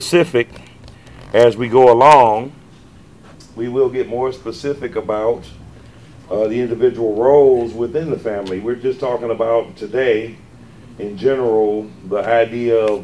Specific as we go along. We will get more specific about the individual roles within the family. We're just talking about today, in general, the idea of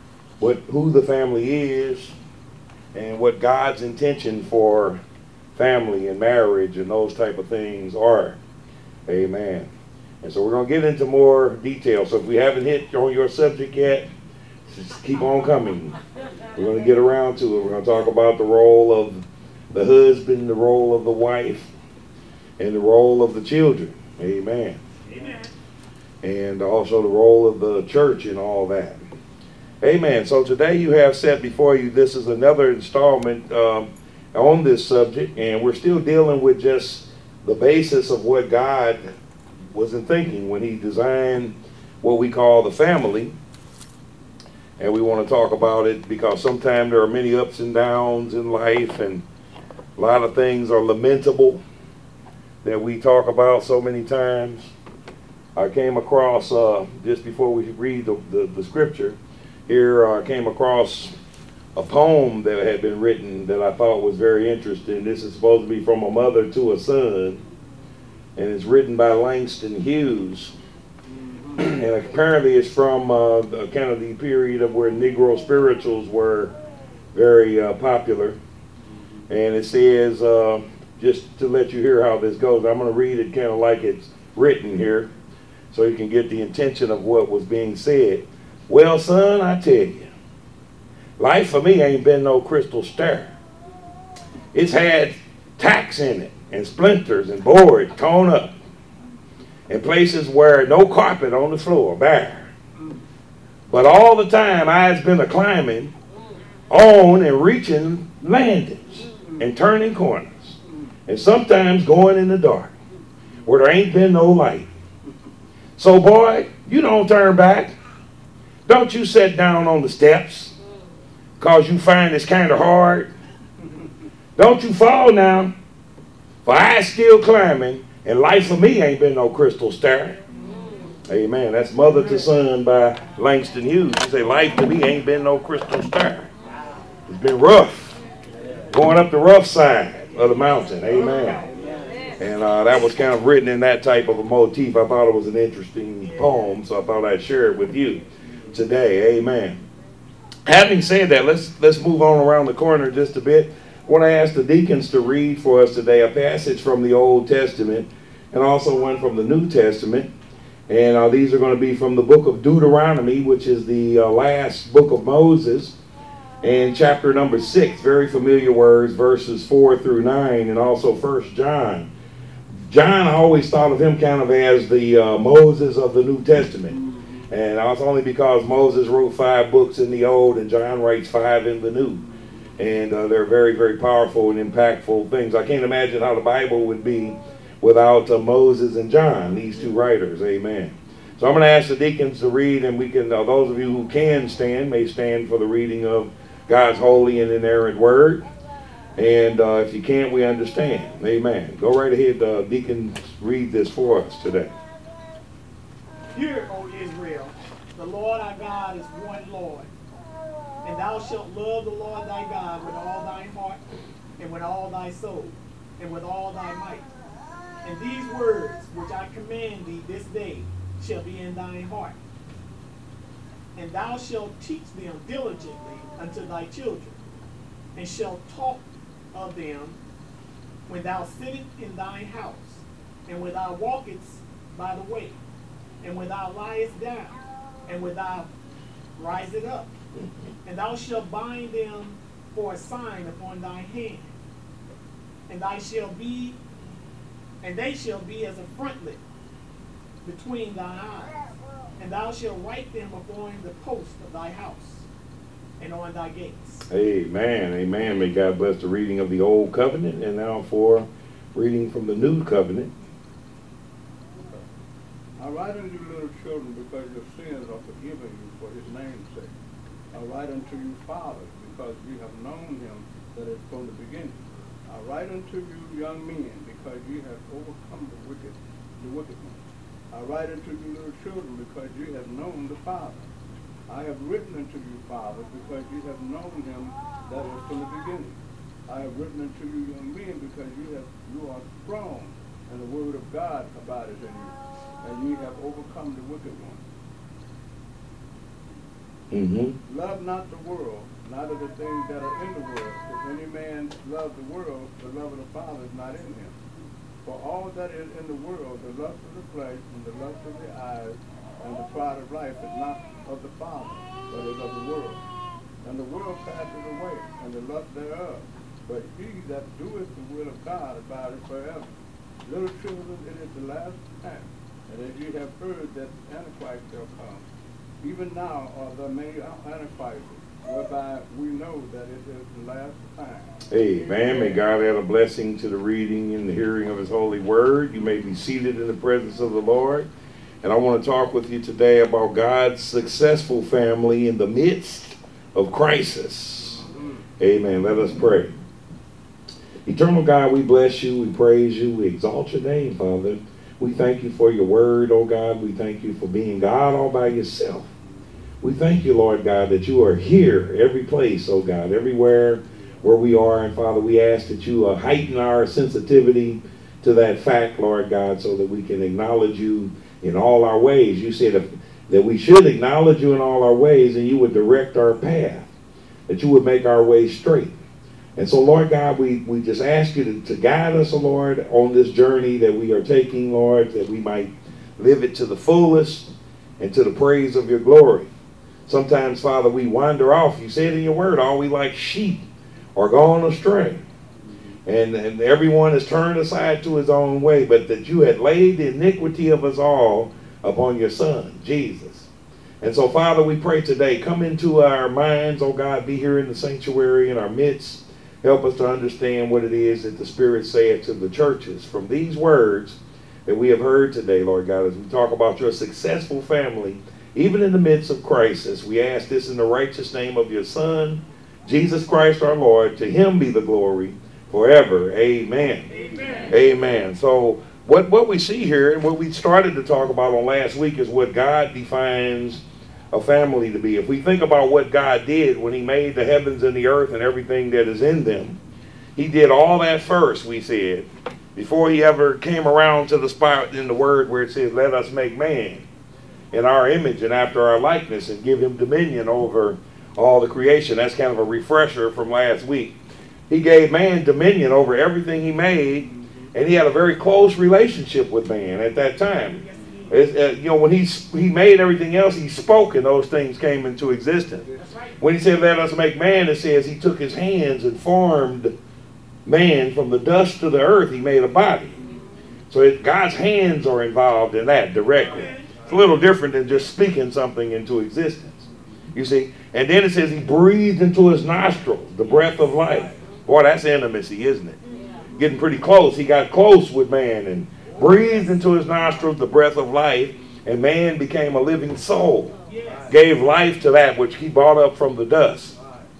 who the family is and what God's intention for family and marriage and those type of things are. Amen. And so we're going to get into more detail. So if we haven't hit on your subject yet, just keep on coming. We're going to get around to it. We're going to talk about the role of the husband, the role of the wife, and the role of the children. Amen. Amen. And also the role of the church and all that. Amen. So today you have set before you, this is another installment on this subject, and we're still dealing with just the basis of what God was in thinking when he designed what we call the family. And we want to talk about it because sometimes there are many ups and downs in life, and a lot of things are lamentable that we talk about so many times. I came across, just before we read the scripture here, I came across a poem that had been written that I thought was very interesting. This is supposed to be from a mother to a son, and it's written by Langston Hughes. And apparently it's from kind of the period of where Negro spirituals were very popular. And it says, just to let you hear how this goes, I'm going to read it kind of like it's written here so you can get the intention of what was being said. Well, son, I tell you, life for me ain't been no crystal stair. It's had tacks in it and splinters and boards torn up, in places where no carpet on the floor, bare. But all the time I've been a climbing on and reaching landings and turning corners, and sometimes going in the dark where there ain't been no light. So boy, you don't turn back. Don't you sit down on the steps cause you find it's kind of hard. Don't you fall now, for I still climbing, and life for me ain't been no crystal stair. Amen. That's Mother to Son by Langston Hughes. He say, life to me ain't been no crystal stair. It's been rough. Going up the rough side of the mountain. Amen. And that was kind of written in that type of a motif. I thought it was an interesting poem, so I thought I'd share it with you today. Amen. Having said that, let's move on around the corner just a bit. I want to ask the deacons to read for us today a passage from the Old Testament and also one from the New Testament. And these are going to be from the book of Deuteronomy, which is the last book of Moses, and chapter number 6, very familiar words, verses 4 through 9, and also 1 John. John, I always thought of him kind of as the Moses of the New Testament. And that's only because Moses wrote 5 books in the Old and John writes 5 in the New. And they're very, very powerful and impactful things. I can't imagine how the Bible would be without Moses and John, these 2 writers. Amen. So I'm going to ask the deacons to read, and we can, those of you who can stand, may stand for the reading of God's holy and inerrant word. And if you can't, we understand. Amen. Go right ahead, deacons, read this for us today. Hear, O Israel, the Lord our God is one Lord. And thou shalt love the Lord thy God with all thy heart, and with all thy soul, and with all thy might. And these words which I command thee this day shall be in thine heart. And thou shalt teach them diligently unto thy children, and shalt talk of them when thou sittest in thine house, and when thou walkest by the way, and when thou liest down, and when thou risest up. And thou shalt bind them for a sign upon thy hand, and they shall be as a frontlet between thy eyes. And thou shalt write them upon the post of thy house and on thy gates. Amen. Amen. May God bless the reading of the Old Covenant, and now for reading from the New Covenant. I write unto you, little children, because your sins are forgiven you for his name's sake. I write unto you, fathers, because you have known him that is from the beginning. I write unto you, young men, because you have overcome the wicked one. I write unto you, little children, because you have known the Father. I have written unto you, fathers, because you have known him that is from the beginning. I have written unto you, young men, because you are strong, and the word of God abideth in you, and ye have overcome the wicked one. Mm-hmm. Love not the world, neither the things that are in the world. If any man love the world, the love of the Father is not in him. For all that is in the world, the lust of the flesh, and the lust of the eyes, and the pride of life is not of the Father, but is of the world. And the world passes away, and the lust thereof. But he that doeth the will of God abideth forever. Little children, it is the last time. And as ye have heard that the Antichrist shall come, even now are there many Antichrists, whereby we know that it is the last time. Amen. May God add a blessing to the reading and the hearing of his holy word. You may be seated in the presence of the Lord. And I want to talk with you today about God's successful family in the midst of crisis. Amen. Let us pray. Eternal God, we bless you, we praise you, we exalt your name, Father. We thank you for your word, oh God. We thank you for being God all by yourself. We thank you, Lord God, that you are here every place, oh God, everywhere where we are. And Father, we ask that you heighten our sensitivity to that fact, Lord God, so that we can acknowledge you in all our ways. You said that we should acknowledge you in all our ways, and you would direct our path, that you would make our way straight. And so, Lord God, we just ask you to guide us, oh Lord, on this journey that we are taking, Lord, that we might live it to the fullest and to the praise of your glory. Sometimes, Father, we wander off. You said in your word, all we like sheep are gone astray. And everyone has turned aside to his own way, but that you had laid the iniquity of us all upon your Son, Jesus. And so, Father, we pray today, come into our minds, oh God, be here in the sanctuary in our midst. Help us to understand what it is that the Spirit saith to the churches from these words that we have heard today, Lord God, as we talk about your successful family, even in the midst of crisis. We ask this in the righteous name of your Son, Jesus Christ our Lord. To him be the glory forever. Amen. Amen. Amen. So what we see here and what we started to talk about on last week is what God defines a family to be. If we think about what God did when he made the heavens and the earth and everything that is in them, he did all that first, we said, before he ever came around to the spot in the word where it says, let us make man in our image and after our likeness and give him dominion over all the creation. That's kind of a refresher from last week. He gave man dominion over everything he made, and he had a very close relationship with man at that time. When he made everything else, he spoke and those things came into existence. When he said, let us make man, it says he took his hands and formed man from the dust of the earth. He made a body. So God's hands are involved in that directly. It's a little different than just speaking something into existence. You see? And then it says he breathed into his nostrils the breath of life. Boy, that's intimacy, isn't it? Getting pretty close. He got close with man and breathed into his nostrils the breath of life, and man became a living soul. Gave life to that which he brought up from the dust.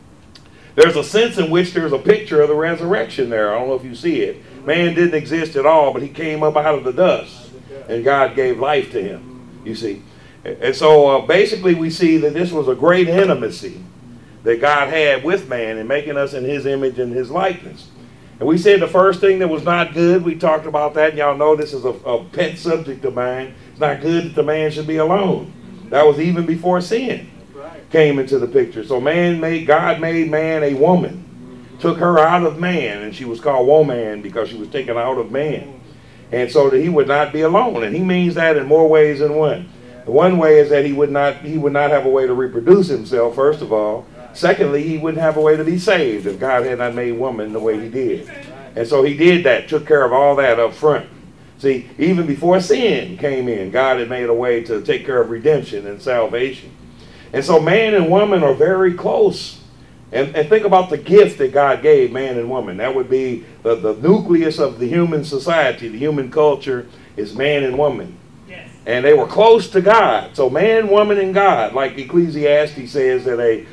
There's a sense in which there's a picture of the resurrection there. I don't know if you see it. Man didn't exist at all, but he came up out of the dust, and God gave life to him, you see. And so basically we see that this was a great intimacy that God had with man in making us in his image and his likeness. And we said the first thing that was not good, we talked about that, and y'all know this is a pet subject of mine. It's not good that the man should be alone. That was even before sin came into the picture. So God made man a woman, took her out of man, and she was called woman because she was taken out of man. And so that he would not be alone. And he means that in more ways than one. The one way is that he would not have a way to reproduce himself, first of all. Secondly, he wouldn't have a way to be saved if God had not made woman the way he did. And so he did that, took care of all that up front. See, even before sin came in, God had made a way to take care of redemption and salvation. And so man and woman are very close. And think about the gift that God gave man and woman. That would be the nucleus of the human society, the human culture is man and woman. And they were close to God. So man, woman, and God, like Ecclesiastes says that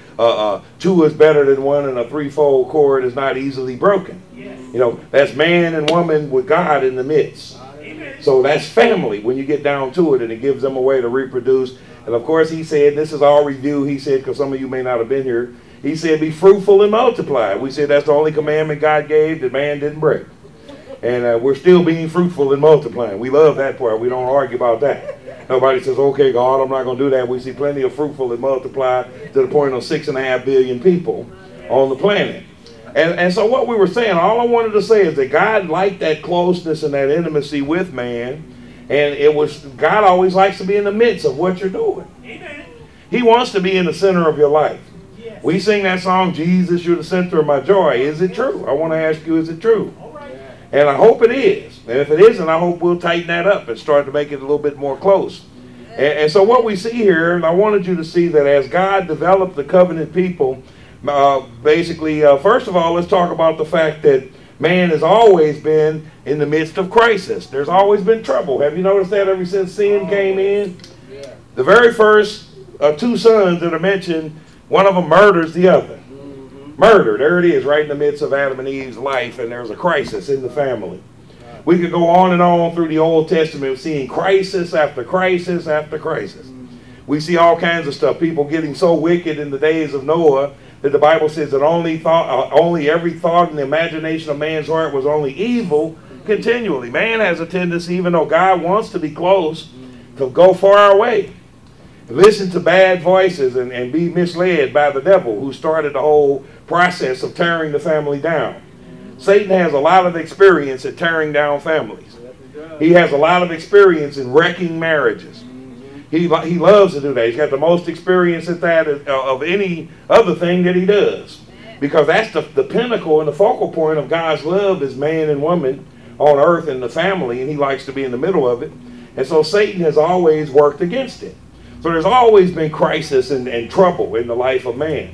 two is better than one and a threefold cord is not easily broken. Yes. That's man and woman with God in the midst. Amen. So that's family when you get down to it, and it gives them a way to reproduce. And of course he said, this is our review, he said, because some of you may not have been here. He said, be fruitful and multiply. We said that's the only commandment God gave that man didn't break. And we're still being fruitful and multiplying. We love that part. We don't argue about that. Nobody says, okay, God, I'm not going to do that. We see plenty of fruitful and multiply to the point of 6.5 billion people on the planet. And so what we were saying, all I wanted to say is that God liked that closeness and that intimacy with man. And it was, God always likes to be in the midst of what you're doing. Amen. He wants to be in the center of your life. Yes. We sing that song, Jesus, you're the center of my joy. Is it true? I want to ask you, is it true? All right. And I hope it is. And if it isn't, I hope we'll tighten that up and start to make it a little bit more close. And so what we see here, and I wanted you to see that as God developed the covenant people, basically, first of all, let's talk about the fact that man has always been in the midst of crisis. There's always been trouble. Have you noticed that ever since sin came in? Yeah. The very first two sons that are mentioned, one of them murders the other. Murder, there it is, right in the midst of Adam and Eve's life, and there's a crisis in the family. We could go on and on through the Old Testament seeing crisis after crisis after crisis. We see all kinds of stuff. People getting so wicked in the days of Noah that the Bible says that only every thought and the imagination of man's heart was only evil continually. Man has a tendency, even though God wants to be close, to go far away. Listen to bad voices and be misled by the devil who started the whole process of tearing the family down. Satan has a lot of experience at tearing down families. He has a lot of experience in wrecking marriages. He loves to do that. He's got the most experience at that of any other thing that he does. Because that's the pinnacle and the focal point of God's love is man and woman on earth and the family, and he likes to be in the middle of it. And so Satan has always worked against it. So there's always been crisis and trouble in the life of man.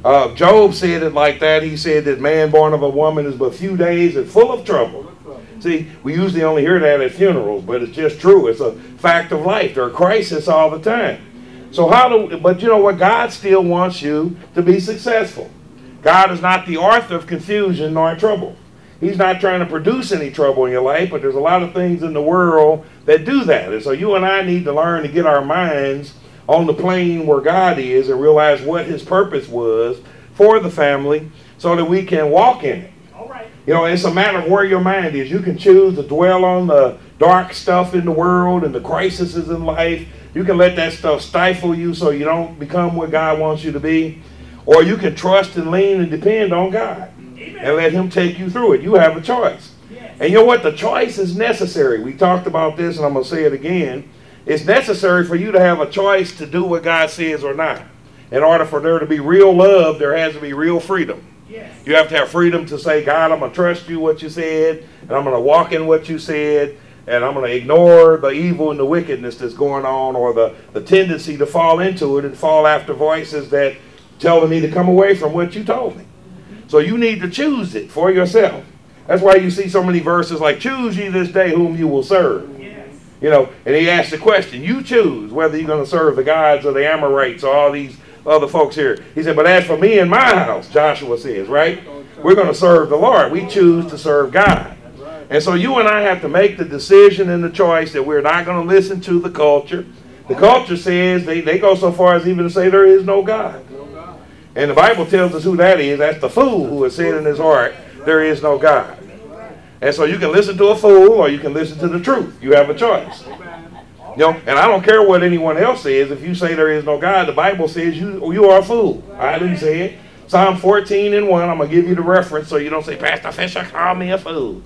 Job said it like that. He said that man born of a woman is but few days and full of trouble. See, we usually only hear that at funerals, but it's just true. It's a fact of life. There are crises all the time. So but you know what? God still wants you to be successful. God is not the author of confusion nor trouble. He's not trying to produce any trouble in your life, but there's a lot of things in the world that do that. And so you and I need to learn to get our minds on the plane where God is and realize what his purpose was for the family so that we can walk in it. All right. You know, it's a matter of where your mind is. You can choose to dwell on the dark stuff in the world and the crises in life. You can let that stuff stifle you so you don't become what God wants you to be. Or you can trust and lean and depend on God. And let him take you through it. You have a choice. Yes. And you know what? The choice is necessary. We talked about this, and I'm going to say it again. It's necessary for you to have a choice to do what God says or not. In order for there to be real love, there has to be real freedom. Yes. You have to have freedom to say, God, I'm going to trust you what you said, and I'm going to walk in what you said, and I'm going to ignore the evil and the wickedness that's going on, or the tendency to fall into it and fall after voices that telling me to come away from what you told me. So you need to choose it for yourself. That's why you see so many verses like, choose ye this day whom you will serve. Yes. You know, and he asked the question, you choose whether you're going to serve the gods or the Amorites or all these other folks here. He said, but as for me and my house, Joshua says, right? We're going to serve the Lord. We choose to serve God. And so you and I have to make the decision and the choice that we're not going to listen to the culture. The culture says, they go so far as even to say there is no God. And the Bible tells us who that is. That's the fool who has said in his heart, there is no God. And so you can listen to a fool or you can listen to the truth. You have a choice. You know, and I don't care what anyone else says. If you say there is no God, the Bible says you are a fool. I didn't say it. Psalm 14:1. I'm going to give you the reference so you don't say, Pastor Fisher called me a fool.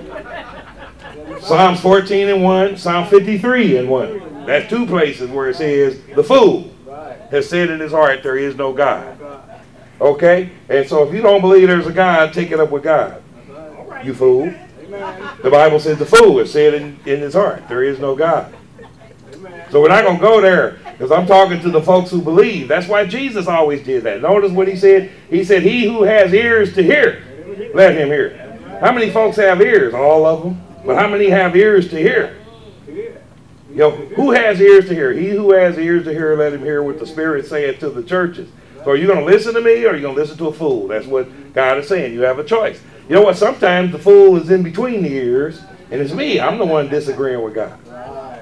Psalms 14:1. Psalm 53:1. That's two places where it says the fool has said in his heart there is no God. Okay? And so if you don't believe there's a God, take it up with God. You fool. The Bible says the fool has said in his heart there is no God. So we're not going to go there because I'm talking to the folks who believe. That's why Jesus always did that. Notice what he said. He said, he who has ears to hear, let him hear. How many folks have ears? All of them. But how many have ears to hear? You know, who has ears to hear? He who has ears to hear, let him hear what the Spirit saith to the churches. So are you going to listen to me or are you going to listen to a fool? That's what God is saying. You have a choice. You know what? Sometimes the fool is in between the ears, and it's me. I'm the one disagreeing with God.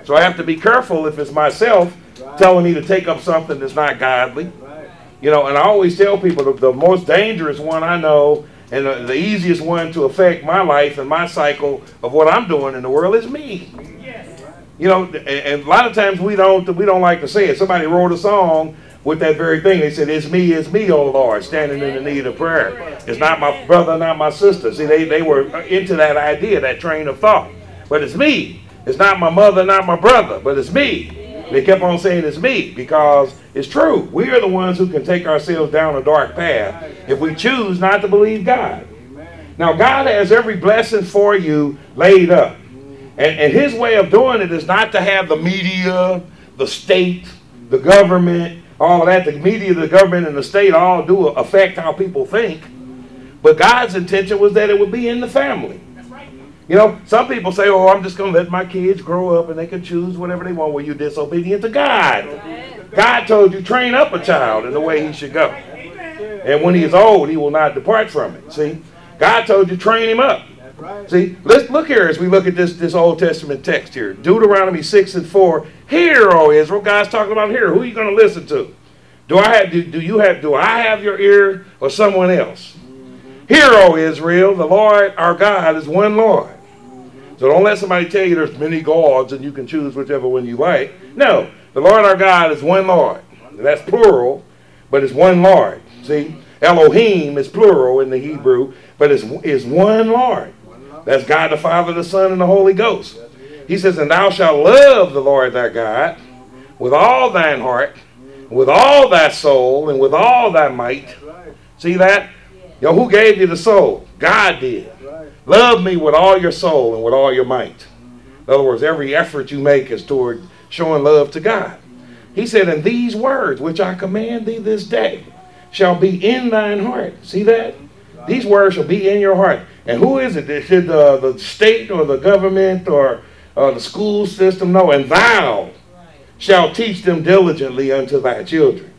So I have to be careful if it's myself telling me to take up something that's not godly. You know, and I always tell people the most dangerous one I know and the easiest one to affect my life and my cycle of what I'm doing in the world is me. You know, and a lot of times we don't like to say it. Somebody wrote a song with that very thing. They said, it's me, oh Lord, standing in the need of prayer. It's not my brother, not my sister. See, they were into that idea, that train of thought. But it's me. It's not my mother, not my brother, but it's me. They kept on saying it's me because it's true. We are the ones who can take ourselves down a dark path if we choose not to believe God. Now, God has every blessing for you laid up. And his way of doing it is not to have the media, the state, the government, all of that. The media, the government, and the state all do affect how people think. But God's intention was that it would be in the family. You know, some people say, oh, I'm just going to let my kids grow up and they can choose whatever they want. Well, you're disobedient to God. God told you, train up a child in the way he should go. And when he is old, he will not depart from it. See, God told you, train him up. See, let's look here as we look at this Old Testament text here. Deuteronomy 6:4. Hear, O Israel. God's talking about here. Who are you going to listen to? Do I have your ear or someone else? Hear, O Israel, the Lord our God is one Lord. So don't let somebody tell you there's many gods and you can choose whichever one you like. No, the Lord our God is one Lord. And that's plural, but it's one Lord. See, Elohim is plural in the Hebrew, but it's one Lord. That's God the Father, the Son, and the Holy Ghost. He says, and thou shalt love the Lord thy God with all thine heart, with all thy soul, and with all thy might. See that? You know, who gave you the soul? God did. Love me with all your soul and with all your might. In other words, every effort you make is toward showing love to God. He said, and these words which I command thee this day shall be in thine heart. See that? These words shall be in your heart. And who is it? Should the state or the government or the school system know? And thou shalt teach them diligently unto thy children,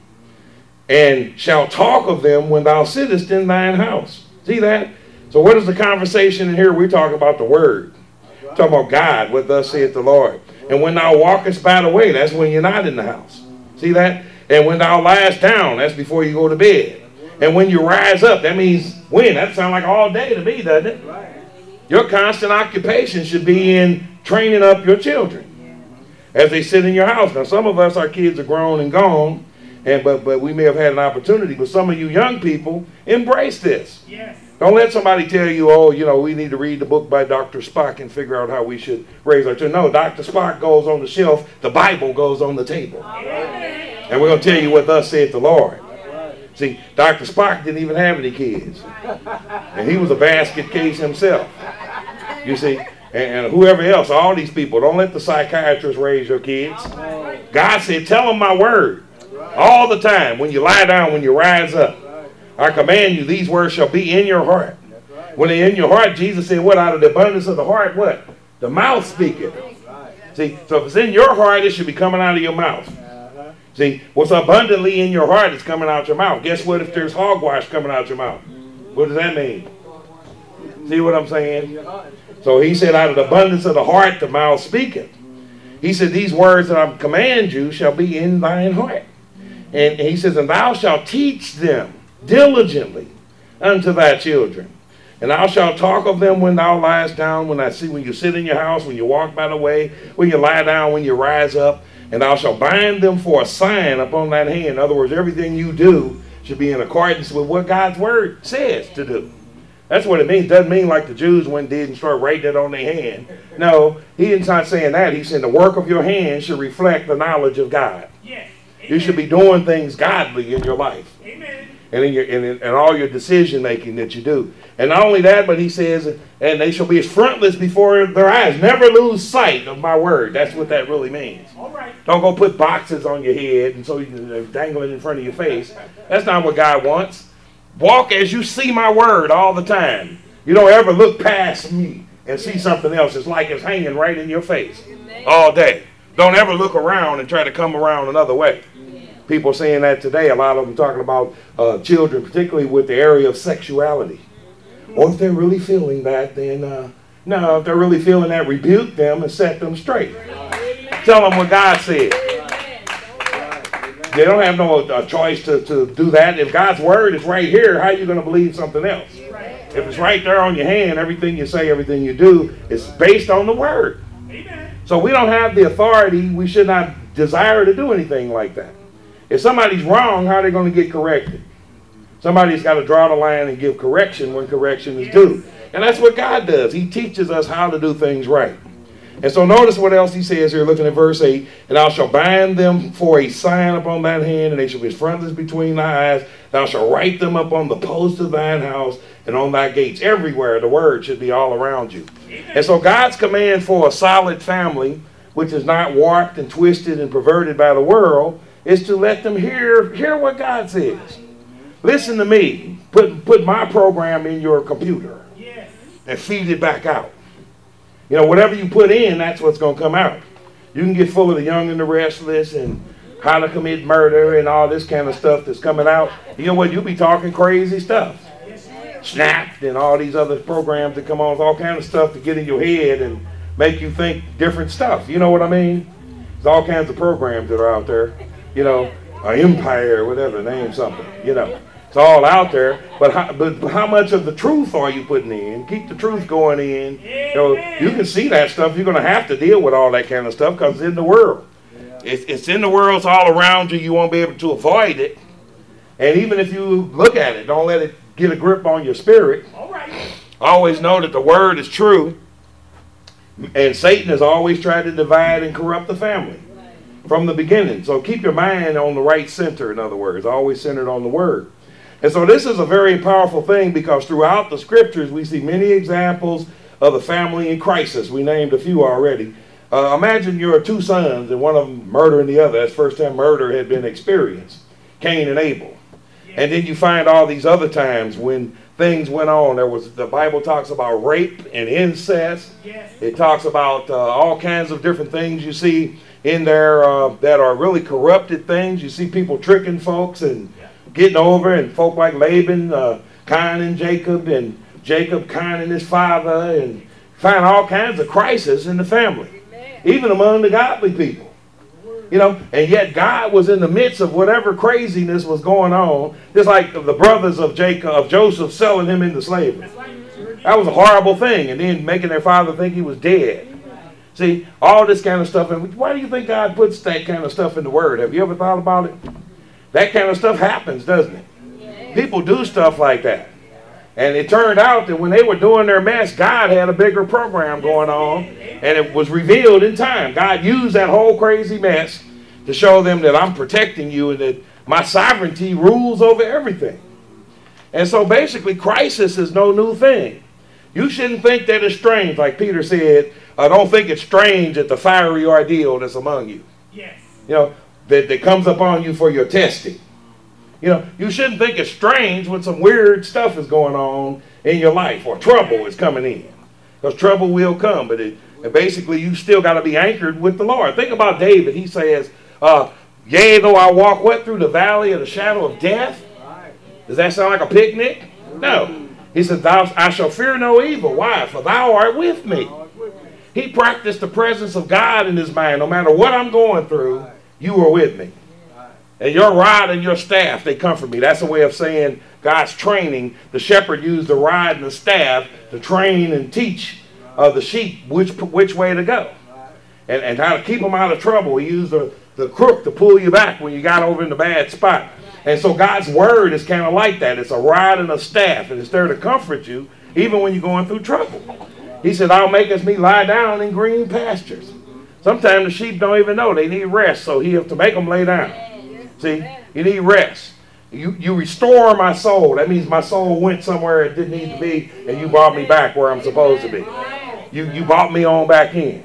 and shalt talk of them when thou sittest in thine house. See that? So what is the conversation in here? We're talking about the word. We're talking about God, what thus saith the Lord. And when thou walkest by the way, that's when you're not in the house. See that? And when thou liest down, that's before you go to bed. And when you rise up, that means when? That sounds like all day to me, doesn't it? Your constant occupation should be in training up your children as they sit in your house. Now, some of us, our kids are grown and gone, but we may have had an opportunity. But some of you young people, embrace this. Yes. Don't let somebody tell you, oh, you know, we need to read the book by Dr. Spock and figure out how we should raise our children. No, Dr. Spock goes on the shelf. The Bible goes on the table. Amen. And we're going to tell you what thus saith the Lord. See, Dr. Spock didn't even have any kids. And he was a basket case himself. You see, and whoever else, all these people, don't let the psychiatrist raise your kids. God said, tell them my word all the time. When you lie down, when you rise up, I command you, these words shall be in your heart. When they're in your heart, Jesus said, what? Out of the abundance of the heart, what? The mouth speaketh. See, so if it's in your heart, it should be coming out of your mouth. See, what's abundantly in your heart is coming out your mouth. Guess what if there's hogwash coming out your mouth? What does that mean? See what I'm saying? So he said, out of the abundance of the heart, the mouth speaketh. He said, these words that I command you shall be in thine heart. And he says, and thou shalt teach them diligently unto thy children. And thou shalt talk of them when thou liest down, when you sit in your house, when you walk by the way, when you lie down, when you rise up. And thou shalt bind them for a sign upon thine hand. In other words, everything you do should be in accordance with what God's word says to do. That's what it means. It doesn't mean like the Jews went and did and started writing it on their hand. No, he's not saying that. He's saying the work of your hand should reflect the knowledge of God. Yes. You should be doing things godly in your life. Amen. And in all your decision making that you do. And not only that, but he says, and they shall be as frontless before their eyes. Never lose sight of my word. That's what that really means. All right. Don't go put boxes on your head and so you're dangling in front of your face. That's not what God wants. Walk as you see my word all the time. You don't ever look past me and see something else. It's like it's hanging right in your face all day. Don't ever look around and try to come around another way. People saying that today. A lot of them talking about children, particularly with the area of sexuality. Or if they're really feeling that, then no. If they're really feeling that, rebuke them and set them straight. Tell them what God said. They don't have no choice to do that. If God's word is right here, how are you going to believe something else? If it's right there on your hand, everything you say, everything you do is based on the word. So we don't have the authority. We should not desire to do anything like that. If somebody's wrong, how are they going to get corrected? Somebody's got to draw the line and give correction when correction is due. And that's what God does. He teaches us how to do things right. And so notice what else he says here, looking at verse 8. And thou shalt bind them for a sign upon thine hand, and they shall be as frontlets between thy eyes. Thou shalt write them up on the posts of thine house and on thy gates. Everywhere the word should be all around you. And so God's command for a solid family, which is not warped and twisted and perverted by the world, is to let them hear what God says. Listen to me. Put my program in your computer and feed it back out. You know, whatever you put in, that's what's going to come out. You can get full of the young and the restless and how to commit murder and all this kind of stuff that's coming out. You know what? You'll be talking crazy stuff. Snapped and all these other programs that come on with all kind of stuff to get in your head and make you think different stuff. You know what I mean? There's all kinds of programs that are out there. You know, Empire, whatever, name something. You know, it's all out there. But how much of the truth are you putting in? Keep the truth going in. You know, you can see that stuff. You're going to have to deal with all that kind of stuff because it's in the world. It's in the world. It's all around you. You won't be able to avoid it. And even if you look at it, don't let it get a grip on your spirit. All right. Always know that the word is true. And Satan has always tried to divide and corrupt the family from the beginning. So keep your mind on the right center, in other words. Always centered on the word. And so this is a very powerful thing because throughout the scriptures we see many examples of the family in crisis. We named a few already. Imagine your two sons and one of them murdering the other. That's the first time murder had been experienced. Cain and Abel. And then you find all these other times when things went on. The Bible talks about rape and incest. It talks about all kinds of different things you see in there that are really corrupted things. You see people tricking folks and getting over, and folk like Laban conning Jacob, and Jacob conning his father, and find all kinds of crisis in the family, even among the godly people. You know, and yet God was in the midst of whatever craziness was going on, just like the brothers of Joseph selling him into slavery. That was a horrible thing, and then making their father think he was dead. See, all this kind of stuff. And why do you think God puts that kind of stuff in the Word? Have you ever thought about it? That kind of stuff happens, doesn't it? People do stuff like that. And it turned out that when they were doing their mess, God had a bigger program going on, and it was revealed in time. God used that whole crazy mess to show them that I'm protecting you and that my sovereignty rules over everything. And so basically, crisis is no new thing. You shouldn't think that it's strange, like Peter said. Don't think it's strange at the fiery ordeal that's among you. Yes. You know, that comes upon you for your testing. You know, you shouldn't think it's strange when some weird stuff is going on in your life or trouble is coming in. Because trouble will come, but basically you still got to be anchored with the Lord. Think about David. He says, yea, though I walk through the valley of the shadow of death. Does that sound like a picnic? No. He says, I shall fear no evil. Why? For thou art with me. He practiced the presence of God in his mind. No matter what I'm going through, you are with me. And your rod and your staff, they comfort me. That's a way of saying God's training. The shepherd used the rod and the staff to train and teach the sheep which way to go. And how to keep them out of trouble. He used the crook to pull you back when you got over in the bad spot. And so God's word is kind of like that. It's a rod and a staff. And it's there to comfort you even when you're going through trouble. He said, I'll make us me lie down in green pastures. Sometimes the sheep don't even know they need rest. So he has to make them lay down. See, you need rest. You restore my soul. That means my soul went somewhere it didn't need to be, and you brought me back where I'm supposed to be. You brought me on back in.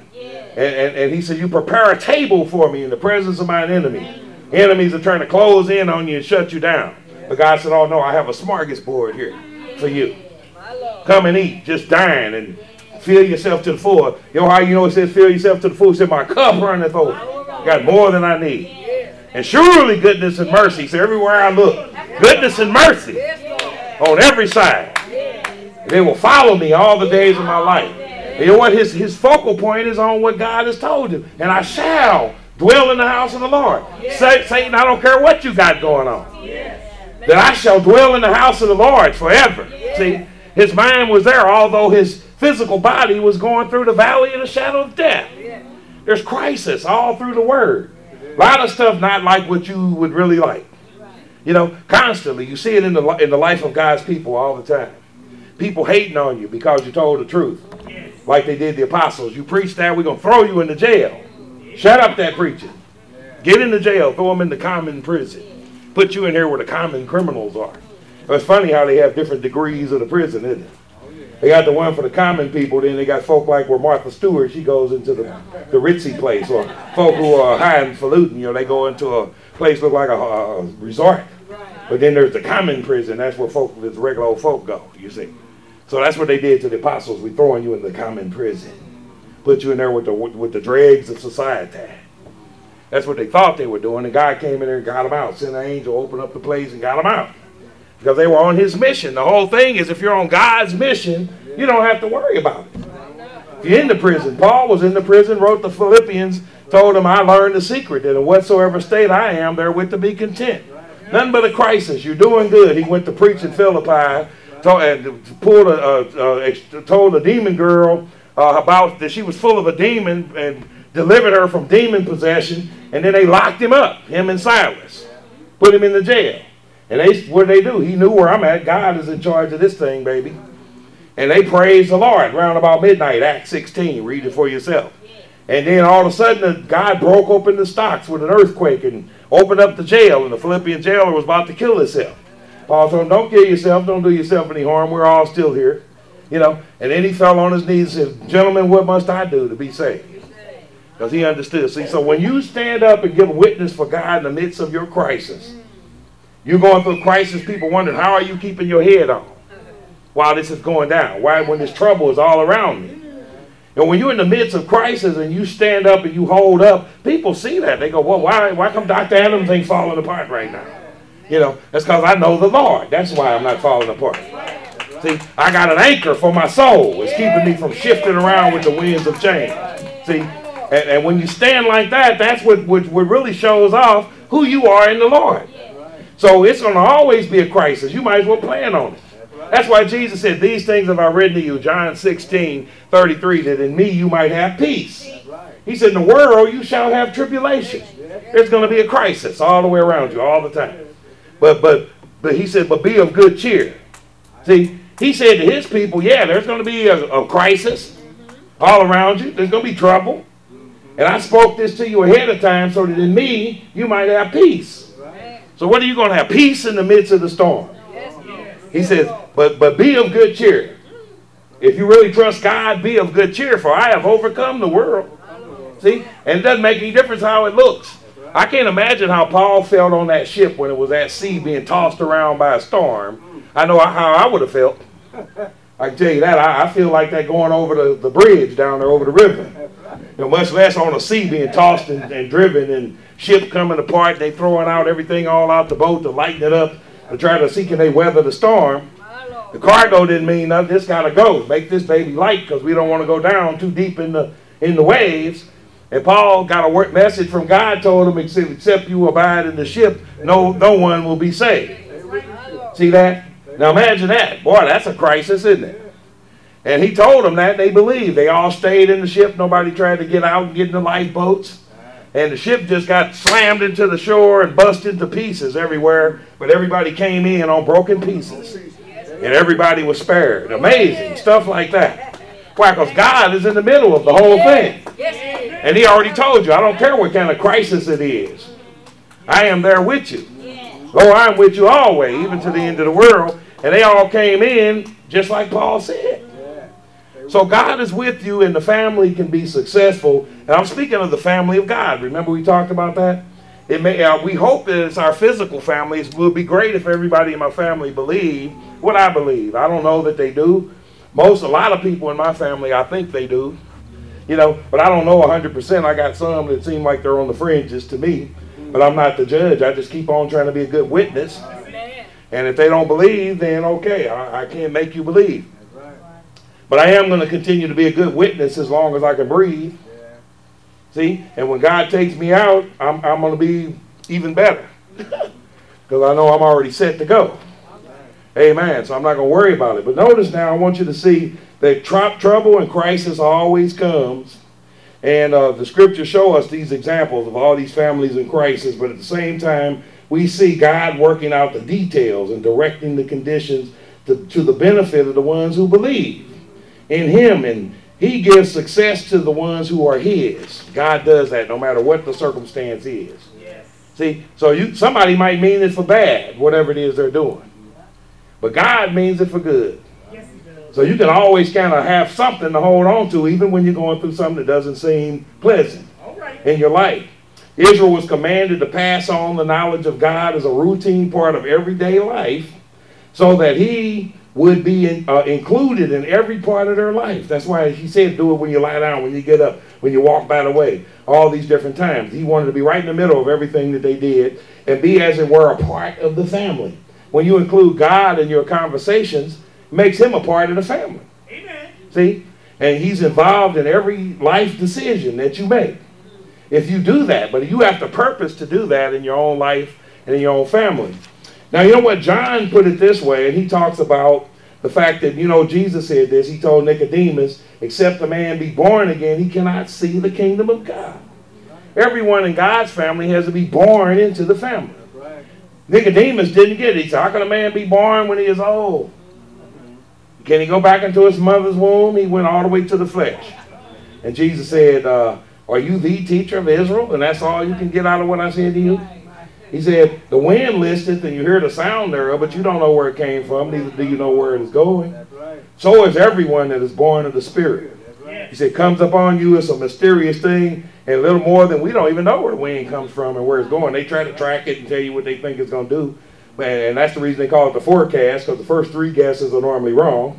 And he said, you prepare a table for me in the presence of mine enemies. Enemies are trying to close in on you and shut you down. But God said, oh no, I have a smorgasbord here for you. Come and eat, just dine and fill yourself to the full. You know how you know it says fill yourself to the full? It said, my cup runneth over. Got more than I need. And surely goodness and mercy. So everywhere I look, goodness and mercy on every side. They will follow me all the days of my life. You know what? His focal point is on what God has told him. And I shall dwell in the house of the Lord. Satan, I don't care what you got going on. That I shall dwell in the house of the Lord forever. See, his mind was there, although his physical body was going through the valley of the shadow of death. There's crisis all through the word. A lot of stuff not like what you would really like. You know, constantly. You see it in the life of God's people all the time. People hating on you because you told the truth. Like they did the apostles. You preach that, we're going to throw you into jail. Shut up that preaching. Get into jail. Throw them in the common prison. Put you in here where the common criminals are. It's funny how they have different degrees of the prison, isn't it? They got the one for the common people. Then they got folk like where Martha Stewart, she goes into the ritzy place. Or folk who are highfalutin, you know, they go into a place look like a resort. But then there's the common prison. That's where folk, the regular old folk go, you see. So that's what they did to the apostles. We throwing you in the common prison. Put you in there with the dregs of society. That's what they thought they were doing. And God came in there and got them out. Sent an angel, opened up the place and got them out. Because they were on his mission. The whole thing is if you're on God's mission, you don't have to worry about it. If you're in the prison. Paul was in the prison, wrote the Philippians, told them, I learned the secret that in whatsoever state I am, therewith to be content. Nothing but a crisis. You're doing good. He went to preach in Philippi, told a demon girl about that she was full of a demon and delivered her from demon possession. And then they locked him up, him and Silas. Put him in the jail. And what did they do? He knew where I'm at. God is in charge of this thing, baby. And they praised the Lord round about midnight, Acts 16. Read it for yourself. And then all of a sudden, God broke open the stocks with an earthquake and opened up the jail. And the Philippian jailer was about to kill himself. Paul told him, don't kill yourself. Don't do yourself any harm. We're all still here. You know. And then he fell on his knees and said, gentlemen, what must I do to be saved? Because he understood. See, so when you stand up and give a witness for God in the midst of your crisis, you're going through a crisis, people wondering, how are you keeping your head on while this is going down? Why, when this trouble is all around me? And when you're in the midst of crisis and you stand up and you hold up, people see that. They go, well, why come Dr. Adams ain't falling apart right now? You know, that's because I know the Lord. That's why I'm not falling apart. See, I got an anchor for my soul. It's keeping me from shifting around with the winds of change. See, and when you stand like that, that's what really shows off who you are in the Lord. So it's going to always be a crisis. You might as well plan on it. That's why Jesus said, these things have I written to you, John 16:33, that in me you might have peace. He said, in the world you shall have tribulation. There's going to be a crisis all the way around you, all the time. But he said, but be of good cheer. See, he said to his people, yeah, there's going to be a crisis all around you. There's going to be trouble. And I spoke this to you ahead of time so that in me you might have peace. So what are you going to have? Peace in the midst of the storm. He says, but be of good cheer. If you really trust God, be of good cheer, for I have overcome the world. See? And it doesn't make any difference how it looks. I can't imagine how Paul felt on that ship when it was at sea being tossed around by a storm. I know how I would have felt. I can tell you that. I feel like that going over the bridge down there over the river. You know, much less on the sea being tossed and driven and ship coming apart. They throwing out everything all out the boat to lighten it up to try to see can they weather the storm. The cargo didn't mean nothing. This got to go. Make this baby light because we don't want to go down too deep in the waves. And Paul got a message from God, told him, except you abide in the ship, no one will be saved. See that? Now imagine that. Boy, that's a crisis, isn't it? And he told them that. They believed. They all stayed in the ship. Nobody tried to get out and get in the lifeboats. And the ship just got slammed into the shore and busted to pieces everywhere. But everybody came in on broken pieces. And everybody was spared. Amazing. Stuff like that. Why? Because God is in the middle of the whole thing. And he already told you, I don't care what kind of crisis it is. I am there with you. Oh, I'm with you always, even to the end of the world. And they all came in just like Paul said. So God is with you and the family can be successful. And I'm speaking of the family of God. Remember we talked about that? We hope that it's our physical families. It would be great if everybody in my family believed what I believe. I don't know that they do. A lot of people in my family, I think they do. You know, but I don't know 100%. I got some that seem like they're on the fringes to me. But I'm not the judge. I just keep on trying to be a good witness. And if they don't believe, then okay, I can't make you believe. But I am going to continue to be a good witness as long as I can breathe. See? And when God takes me out, I'm going to be even better. Because I know I'm already set to go. Amen. So I'm not going to worry about it. But notice now, I want you to see that trouble and crisis always comes. And the scriptures show us these examples of all these families in crisis. But at the same time, we see God working out the details and directing the conditions to the benefit of the ones who believe in him. And he gives success to the ones who are his. God does that no matter what the circumstance is. Yes. See, so somebody might mean it for bad, whatever it is they're doing. But God means it for good. Yes, he does. So you can always kind of have something to hold on to, even when you're going through something that doesn't seem pleasant in your life. Israel was commanded to pass on the knowledge of God as a routine part of everyday life so that he would be included in every part of their life. That's why he said do it when you lie down, when you get up, when you walk by the way, all these different times. He wanted to be right in the middle of everything that they did and be, as it were, a part of the family. When you include God in your conversations, it makes him a part of the family. Amen. See? And he's involved in every life decision that you make. If you do that, but you have to purpose to do that in your own life and in your own family. Now, you know what? John put it this way, and he talks about the fact that, Jesus said this. He told Nicodemus, except a man be born again, he cannot see the kingdom of God. Everyone in God's family has to be born into the family. Nicodemus didn't get it. He said, how can a man be born when he is old? Can he go back into his mother's womb? He went all the way to the flesh. And Jesus said, are you the teacher of Israel? And that's all you can get out of what I said to you? He said, the wind listeth and you hear the sound thereof, but you don't know where it came from, neither do you know where it is going. So is everyone that is born of the Spirit. He said, comes upon you as a mysterious thing, and a little more than we don't even know where the wind comes from and where it's going. They try to track it and tell you what they think it's going to do. And that's the reason they call it the forecast, because the first three guesses are normally wrong.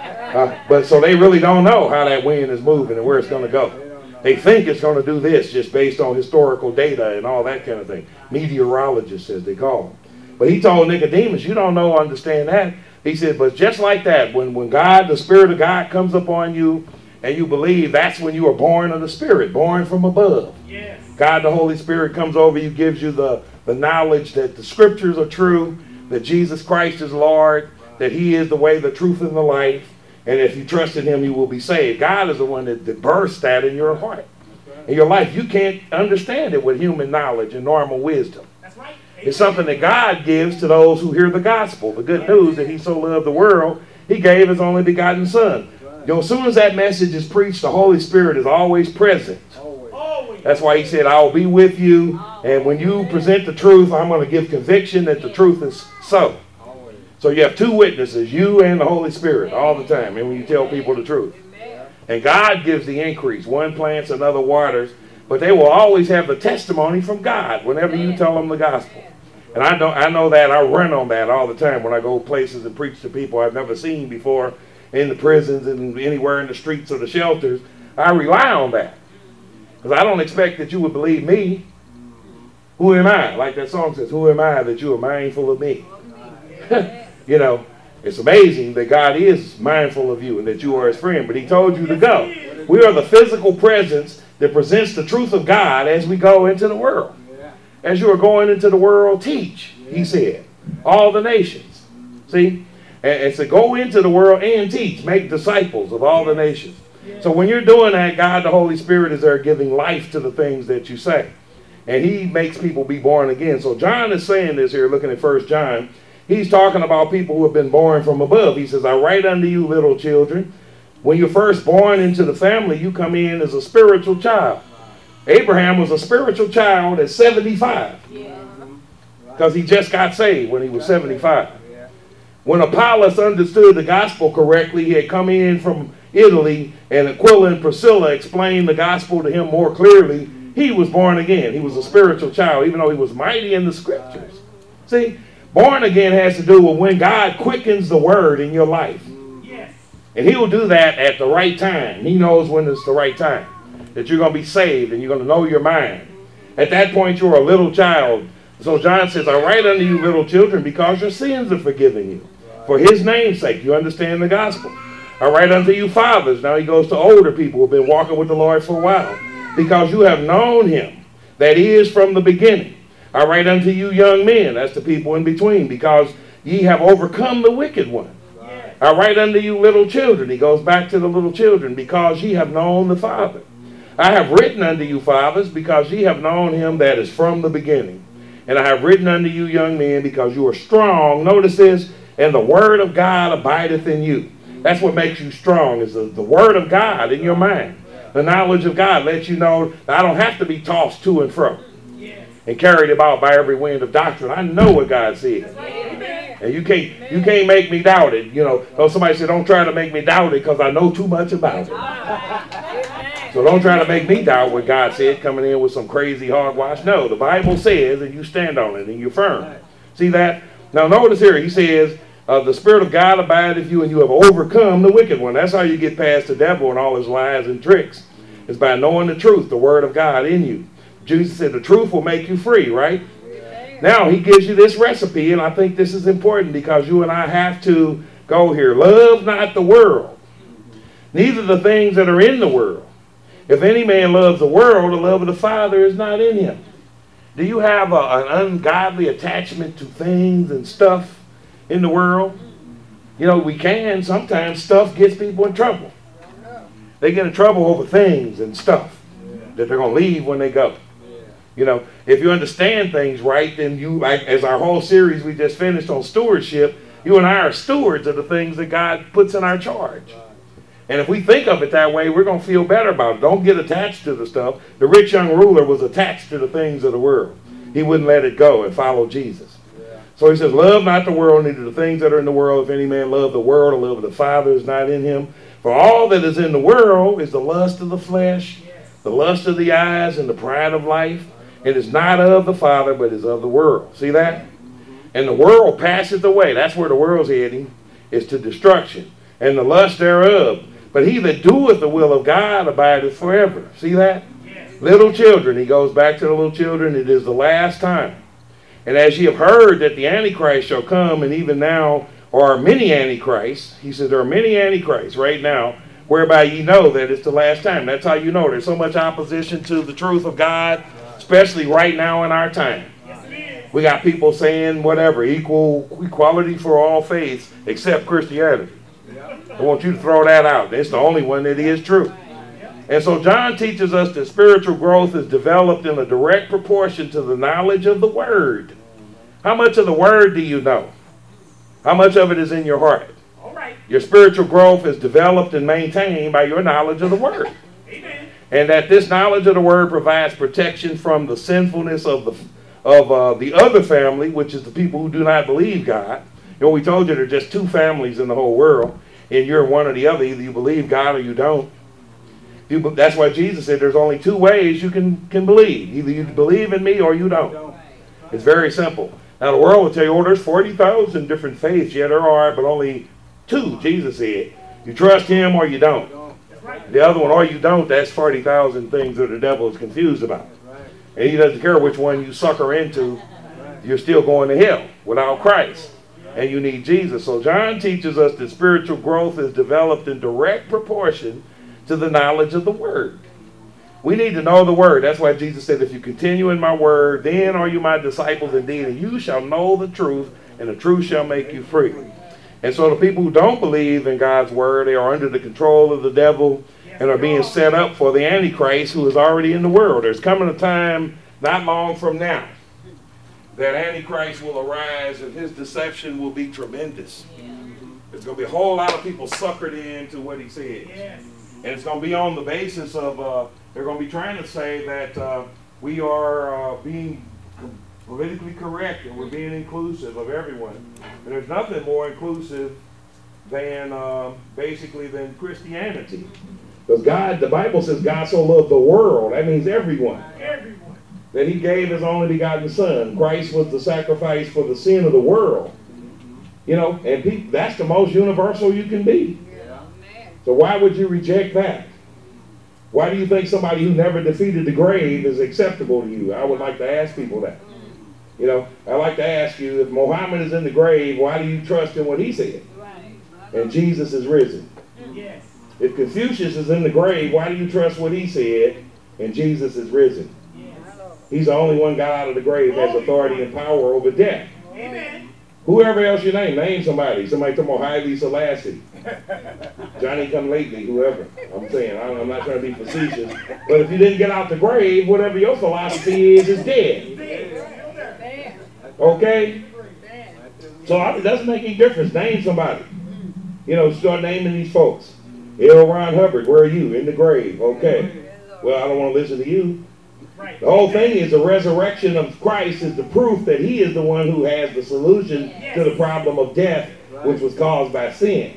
But so they really don't know how that wind is moving and where it's going to go. They think it's going to do this just based on historical data and all that kind of thing. Meteorologists, as they call them. But he told Nicodemus, you don't know, understand that. He said, but just like that, when God, the Spirit of God comes upon you and you believe, that's when you are born of the Spirit, born from above. Yes. God, the Holy Spirit, comes over you, gives you the knowledge that the Scriptures are true, that Jesus Christ is Lord, that he is the way, the truth, and the life. And if you trust in him, you will be saved. God is the one that births that in your heart. In your life, you can't understand it with human knowledge and normal wisdom. That's right. It's something that God gives to those who hear the gospel. The good news that he so loved the world, he gave his only begotten son. As soon as that message is preached, the Holy Spirit is always present. That's why he said, I will be with you. And when you present the truth, I'm going to give conviction that the truth is so. So you have two witnesses, you and the Holy Spirit, all the time. And when you tell people the truth. And God gives the increase. One plants, another waters. But they will always have the testimony from God whenever you tell them the gospel. And I know that. I run on that all the time when I go places and preach to people I've never seen before, in the prisons and anywhere in the streets or the shelters. I rely on that. Because I don't expect that you would believe me. Who am I? Like that song says, who am I that you are mindful of me? It's amazing that God is mindful of you and that you are his friend, but he told you to go. We are the physical presence that presents the truth of God as we go into the world. As you are going into the world, teach, he said, all the nations. See? And so go into the world and teach, make disciples of all the nations. So when you're doing that, God, the Holy Spirit, is there giving life to the things that you say. And he makes people be born again. So John is saying this here, looking at 1 John. He's talking about people who have been born from above. He says, I write unto you, little children. When you're first born into the family, you come in as a spiritual child. Abraham was a spiritual child at 75. Because he just got saved when he was 75. When Apollos understood the gospel correctly, he had come in from Italy, and Aquila and Priscilla explained the gospel to him more clearly. He was born again. He was a spiritual child, even though he was mighty in the scriptures. See? Born again has to do with when God quickens the word in your life. Yes. And he will do that at the right time. He knows when it's the right time. That you're going to be saved and you're going to know your mind. At that point, you're a little child. So John says, I write unto you, little children, because your sins are forgiven you. For his name's sake, you understand the gospel. I write unto you fathers. Now he goes to older people who have been walking with the Lord for a while. Because you have known him that is from the beginning. I write unto you young men. That's the people in between. Because ye have overcome the wicked one. I write unto you little children. He goes back to the little children. Because ye have known the Father. I have written unto you fathers, because ye have known him that is from the beginning. And I have written unto you young men, because you are strong. Notice this. And the word of God abideth in you. That's what makes you strong, is the word of God in your mind. The knowledge of God lets you know that I don't have to be tossed to and fro and carried about by every wind of doctrine. I know what God said. And you can't make me doubt it. You know, somebody said, don't try to make me doubt it because I know too much about it. So don't try to make me doubt what God said, coming in with some crazy hogwash. No, the Bible says, and you stand on it, and you're firm. See that? Now notice here, he says, the Spirit of God abideth in you, and you have overcome the wicked one. That's how you get past the devil and all his lies and tricks. It's by knowing the truth, the word of God in you. Jesus said the truth will make you free, right? Yeah. Now he gives you this recipe, and I think this is important because you and I have to go here. Love not the world, neither the things that are in the world. If any man loves the world, the love of the Father is not in him. Do you have an ungodly attachment to things and stuff in the world? You know, we can. Sometimes stuff gets people in trouble. They get in trouble over things and stuff that they're going to leave when they go. You know, if you understand things right, then you, like, as our whole series we just finished on stewardship, you and I are stewards of the things that God puts in our charge. And if we think of it that way, we're going to feel better about it. Don't get attached to the stuff. The rich young ruler was attached to the things of the world. He wouldn't let it go and follow Jesus. So he says, love not the world, neither the things that are in the world. If any man love the world, the love of the Father is not in him. For all that is in the world is the lust of the flesh, the lust of the eyes, and the pride of life. It is not of the Father, but is of the world. See that? And the world passeth away. That's where the world's heading, is to destruction, and the lust thereof. But he that doeth the will of God abideth forever. See that? Yes. Little children, he goes back to the little children, it is the last time. And as ye have heard that the Antichrist shall come, and even now are many Antichrists, he says there are many Antichrists right now, whereby ye know that it's the last time. That's how you know there's so much opposition to the truth of God, especially right now in our time. We got people saying whatever, equality for all faiths except Christianity. I want you to throw that out. It's the only one that is true. And so John teaches us that spiritual growth is developed in a direct proportion to the knowledge of the Word. How much of the Word do you know? How much of it is in your heart? All right. Your spiritual growth is developed and maintained by your knowledge of the Word. Amen. And that this knowledge of the Word provides protection from the sinfulness of the other family, which is the people who do not believe God. You know, we told you there are just two families in the whole world, and you're one or the other. Either you believe God or you don't. That's why Jesus said there's only two ways you can believe. Either you believe in me or you don't. It's very simple. Now the world will tell you, oh, there's 40,000 different faiths. Yeah, there are, but only two, Jesus said. You trust him or you don't. The other one, or you don't, that's 40,000 things that the devil is confused about. And he doesn't care which one you sucker into. You're still going to hell without Christ. And you need Jesus. So John teaches us that spiritual growth is developed in direct proportion to the knowledge of the Word. We need to know the Word. That's why Jesus said, if you continue in my Word, then are you my disciples indeed, and you shall know the truth, and the truth shall make you free. And so the people who don't believe in God's Word, they are under the control of the devil and are being set up for the Antichrist who is already in the world. There's coming a time not long from now that Antichrist will arise and his deception will be tremendous. There's going to be a whole lot of people suckered into what he says. And it's going to be on the basis of, they're going to be trying to say that we are being politically correct and we're being inclusive of everyone. And there's nothing more inclusive than basically than Christianity. Because God, the Bible says God so loved the world. That means everyone. Everyone. That he gave his only begotten Son. Christ was the sacrifice for the sin of the world. You know, and that's the most universal you can be. So why would you reject that? Why do you think somebody who never defeated the grave is acceptable to you? I would like to ask people that. You know, I like to ask you, if Muhammad is in the grave, why do you trust in what he said? And Jesus is risen. Yes. If Confucius is in the grave, why do you trust what he said and Jesus is risen? Yes. He's the only one got out of the grave, has authority and power over death. Amen. Whoever else you name somebody. Somebody talking about Haile Selassie, Johnny come lately, whoever. I'm saying, I'm not trying to be facetious. But if you didn't get out the grave, whatever your philosophy is dead. Okay? So it doesn't make any difference. Name somebody. You know, start naming these folks. L. Ron Hubbard, where are you? In the grave. Okay. Well, I don't want to listen to you. Right. The whole thing is the resurrection of Christ is the proof that he is the one who has the solution to the problem of death, which was caused by sin.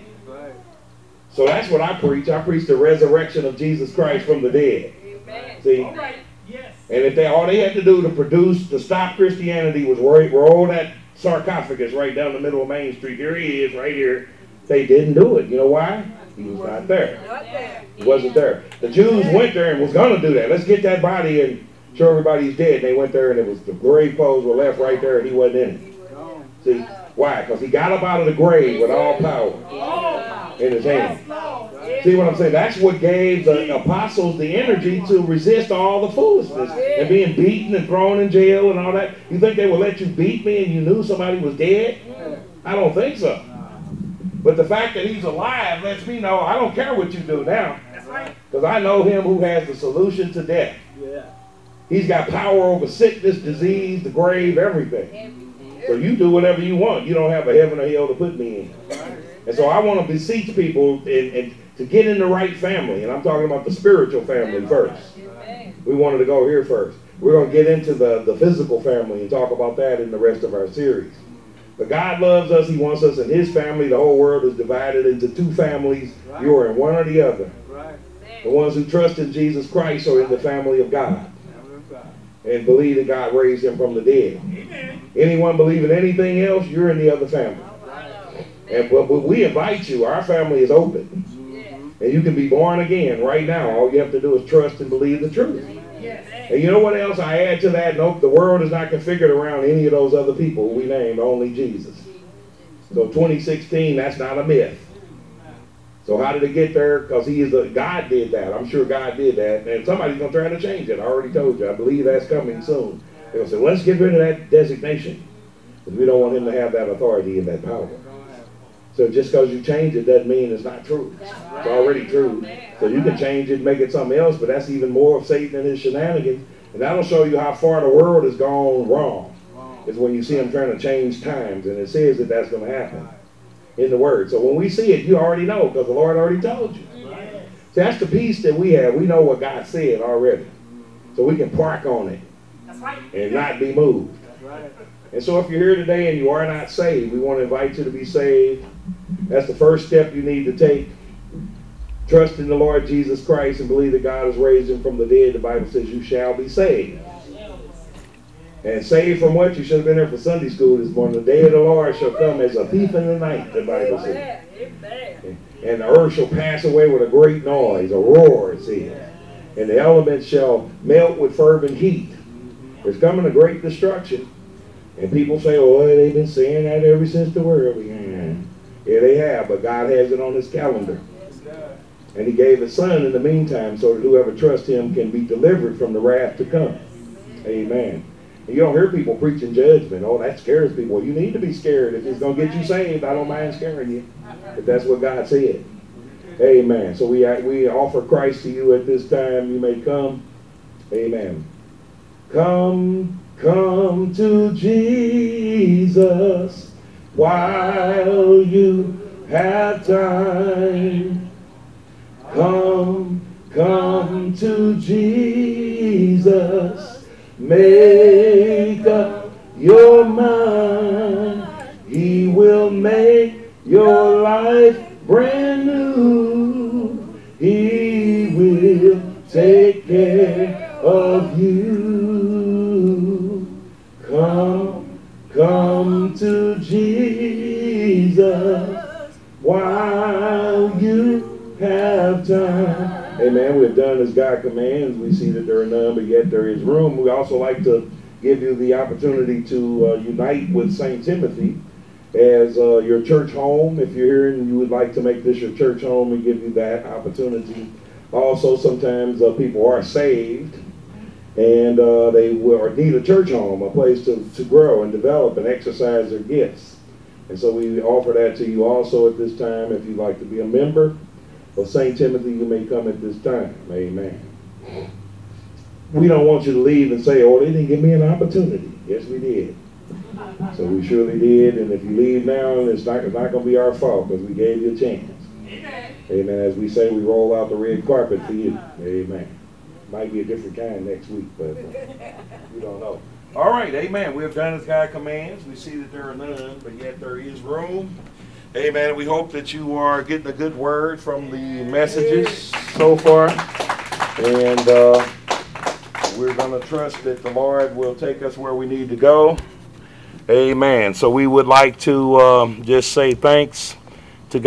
So that's what I preach. I preach the resurrection of Jesus Christ from the dead. See? All right. Yes. And if all they had to do to stop Christianity was roll that sarcophagus right down the middle of Main Street. Here he is, right here. They didn't do it. You know why? He was not there. He wasn't there. The Jews went there and was going to do that. Let's get that body and show everybody he's dead. They went there and it was the grave clothes were left right there and he wasn't in it. See? Why? Because he got up out of the grave with all power in his hand. See what I'm saying? That's what gave the apostles the energy to resist all the foolishness and being beaten and thrown in jail and all that. You think they would let you beat me and you knew somebody was dead? I don't think so. But the fact that he's alive lets me know I don't care what you do now. Because I know him who has the solution to death. He's got power over sickness, disease, the grave, everything. So you do whatever you want. You don't have a heaven or hell to put me in. And so I want to beseech people and to get in the right family. And I'm talking about the spiritual family first. We wanted to go here first. We're going to get into the physical family and talk about that in the rest of our series. But God loves us. He wants us in his family. The whole world is divided into two families. You're in one or the other. The ones who trust in Jesus Christ are in the family of God and believe that God raised him from the dead. Anyone believing anything else, you're in the other family. But we invite you. Our family is open. And you can be born again right now. All you have to do is trust and believe the truth. And you know what else I add to that? Nope, the world is not configured around any of those other people we named, only Jesus. So 2016, that's not a myth. So how did it get there? Because God did that. I'm sure God did that. And somebody's going to try to change it. I already told you. I believe that's coming soon. They're going to say, let's get rid of that designation. Because we don't want him to have that authority and that power. So just because you change it doesn't mean it's not true. It's already true. So you can change it and make it something else, but that's even more of Satan and his shenanigans. And that'll show you how far the world has gone wrong. Is when you see them trying to change times. And it says that that's going to happen in the Word. So when we see it, you already know because the Lord already told you. See, that's the peace that we have. We know what God said already. So we can park on it and not be moved. And so if you're here today and you are not saved, we want to invite you to be saved. That's the first step you need to take. Trust in the Lord Jesus Christ and believe that God has raised him from the dead. The Bible says you shall be saved. And saved from what? You should have been here for Sunday school this morning. The day of the Lord shall come as a thief in the night, the Bible says. And the earth shall pass away with a great noise, a roar, it says. And the elements shall melt with fervent heat. There's coming a great destruction. And people say, oh, they've been saying that ever since the world began. Yeah, they have, but God has it on his calendar. And he gave his son in the meantime so that whoever trusts him can be delivered from the wrath to come. Amen. And you don't hear people preaching judgment. Oh, that scares people. Well, you need to be scared. If it's going to get you saved, I don't mind scaring you. If that's what God said. Amen. So we offer Christ to you at this time. You may come. Amen. Come to Jesus while you have time. Come to Jesus. Make up your mind. He will make your life brand new. He will take care of you. Come to Jesus while you have time. Amen. We've done as God commands. We see that there are none, but yet there is room. We also like to give you the opportunity to unite with St. Timothy as your church home. If you're here and you would like to make this your church home, we give you that opportunity. Also, sometimes people are saved and they need a church home, a place to grow and develop and exercise their gifts. And so we offer that to you also at this time. If you'd like to be a member of St. Timothy, you may come at this time. Amen. We don't want you to leave and say, oh, they didn't give me an opportunity. Yes, we did. So we surely did. And if you leave now, it's not going to be our fault because we gave you a chance. Amen. Amen. As we say, we roll out the red carpet for you. Amen. Might be a different kind next week, but we don't know. All right, amen. We have done as God commands. We see that there are none, but yet there is room. Amen. We hope that you are getting a good word from the messages so far. And we're going to trust that the Lord will take us where we need to go. Amen. So we would like to just say thanks